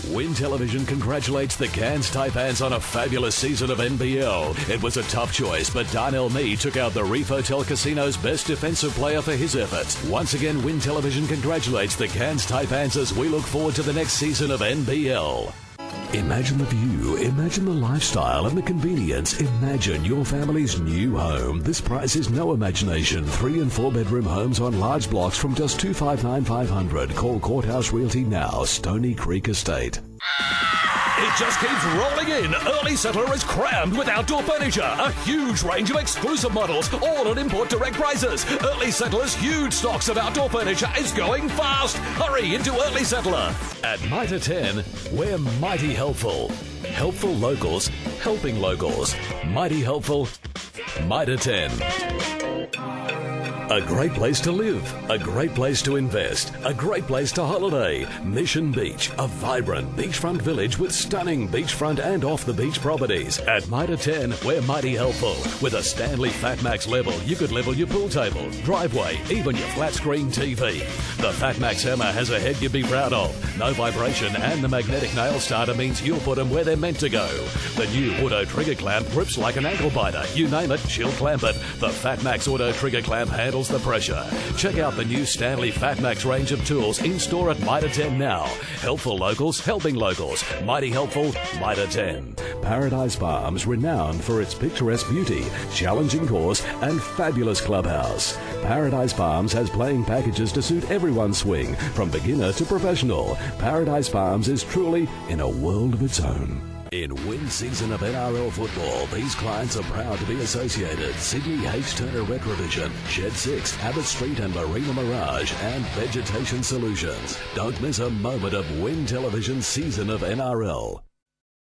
Win Television congratulates the Cairns Taipans on a fabulous season of NBL. It was a tough choice, but Darnell Mee took out the Reef Hotel Casino's best defensive player for his efforts. Once again, Win Television congratulates the Cairns Taipans as we look forward to the next season of NBL. Imagine the view, imagine the lifestyle and the convenience. Imagine your family's new home. This price is no imagination. 3 and 4 bedroom homes on large blocks from just $259,500. Call Courthouse Realty now, Stony Creek Estate. It just keeps rolling in. Early Settler is crammed with outdoor furniture. A huge range of exclusive models, all at import direct prices. Early Settler's huge stocks of outdoor furniture is going fast. Hurry into Early Settler. At Mitre 10, we're mighty helpful. Helpful locals, helping locals. Mighty helpful, Mitre 10. A great place to live, a great place to invest, a great place to holiday. Mission Beach, a vibrant beachfront village with stunning beachfront and off-the-beach properties. At Mitre 10, we're mighty helpful. With a Stanley FatMax level, you could level your pool table, driveway, even your flat-screen TV. The FatMax hammer has a head you'd be proud of. No vibration, and the magnetic nail starter means you'll put them where they're meant to go. The new Auto Trigger Clamp grips like an ankle biter. You name it, she'll clamp it. The FatMax Auto Trigger Clamp handles the pressure. Check out the new Stanley FatMax range of tools in store at Mitre 10 now. Helpful locals, helping locals. Mighty helpful, Mitre 10. Paradise Palms, renowned for its picturesque beauty, challenging course, and fabulous clubhouse. Paradise Palms has playing packages to suit everyone's swing, from beginner to professional. Paradise Palms is truly in a world of its own. In win season of NRL football, these clients are proud to be associated. Sydney H. Turner Retrovision, Shed 6, Abbott Street and Marina Mirage, and Vegetation Solutions. Don't miss a moment of Win Television's season of NRL.